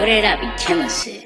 that I be killing shit.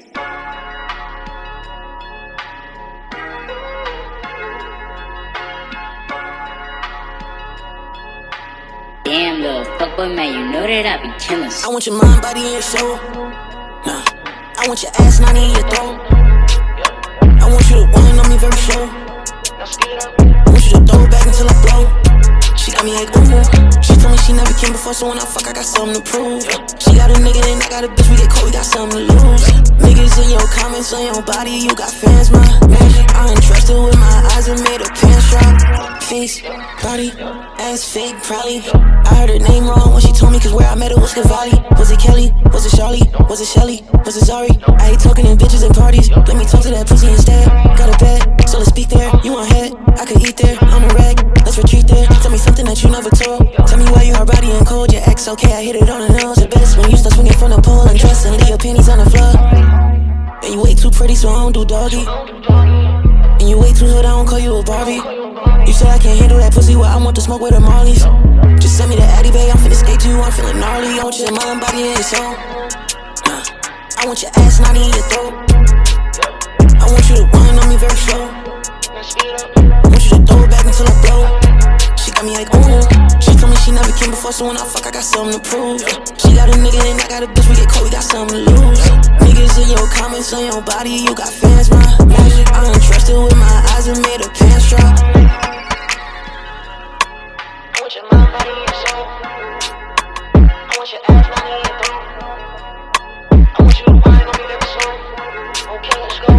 Damn, little fuckboy, man, you know that I be killing shit. I want your mind, body, and your soul. Nah, I want your ass, not in your throat. I want you to whine on me very slow. I want you to throw it back until I blow. She got me like, ooh. She told me she never came before, so when I fuck, I got something to prove. She got a nigga and I got a bitch, we get cold, we got something to lose. Niggas in your comments on your body, you got fans, my magic. I entrusted with my eyes and made a pants drop. Face, body, ass fake, probably. I heard her name wrong when she told me, cause where I met her was Cavalli. Was it Kelly? Was it Charlie? Was it Shelly? Was it Zari? I hate talking in bitches and parties. Let me talk to that pussy instead. Got a bed, so let's speak there. You want head? I could eat there. I'm a rag, let's retreat there. Tell me something that you never told. Tell me why you hard body and cold. Your ex okay, I hit it on the nose. The best when you start swinging from the pole and dress and leave your panties on the floor. And you way too pretty, so I don't do doggy. And you way too hood, I don't call you a Barbie. You say I can't handle that pussy, well I want to smoke with the Marleys. Just send me the Addy Bay, I'm finna skate to you, I'm feeling gnarly. I want your mind, body, and your soul. Nah, I want your ass, not in your throat. I want you to whine on me very slow. I want you to throw it back until I blow. She got me like, ooh. She told me she never came before, so when I fuck, I got something to prove. She got a nigga and I got a bitch, we get cold, we got something to lose. Niggas in your comments on your body, you got fans, my magic. I entrusted with my eyes and made a pants drop. I want your mind, body, and your soul. I want your ass, not in your throat. I want you to whine on me very slow. Okay, let's go.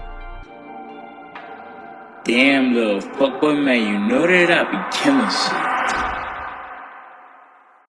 Damn, little fuckboy, man, you know that I be killing shit.